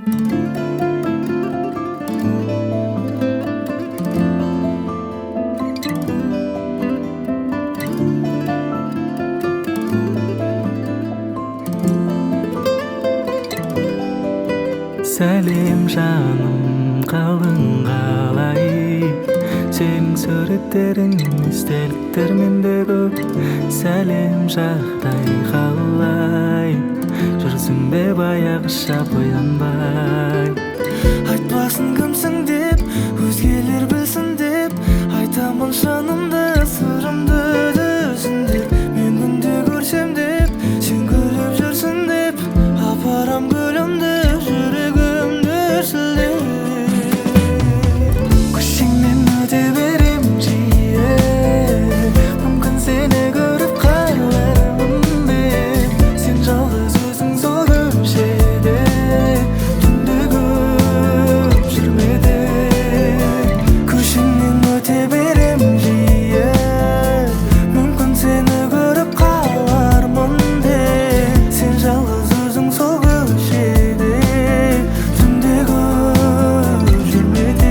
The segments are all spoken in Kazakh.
Сәлем жаным, қалың қалай? Сенің суреттерің, естеліктер менде көп. Сәлем жағдай қалай? Жүрсің бе баяғыша боянбай? Айтпасын кімсің деп, өзгелер білсін деп, айтамын жанымды, сырымды түсіндеп. Мен күнде көрсем деп, сен күліп жүрсің деп, апарам гүлімді жүрегімді өрсілдеп. Көшеңнен өте берем жиі, мүмкін сені көріп қалармын деп. Сен жалғыз өзің сол көшеде, түнде көп жүрмеде. Көшеңнен өте берем жиі, мүмкін сені көріп қалармын деп. Сен жалғыз өзің сол көшеде, түнде көп жүрмеде.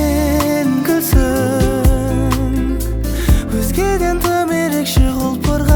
Сен күлсің, өзгеден тым ерекше құлпырған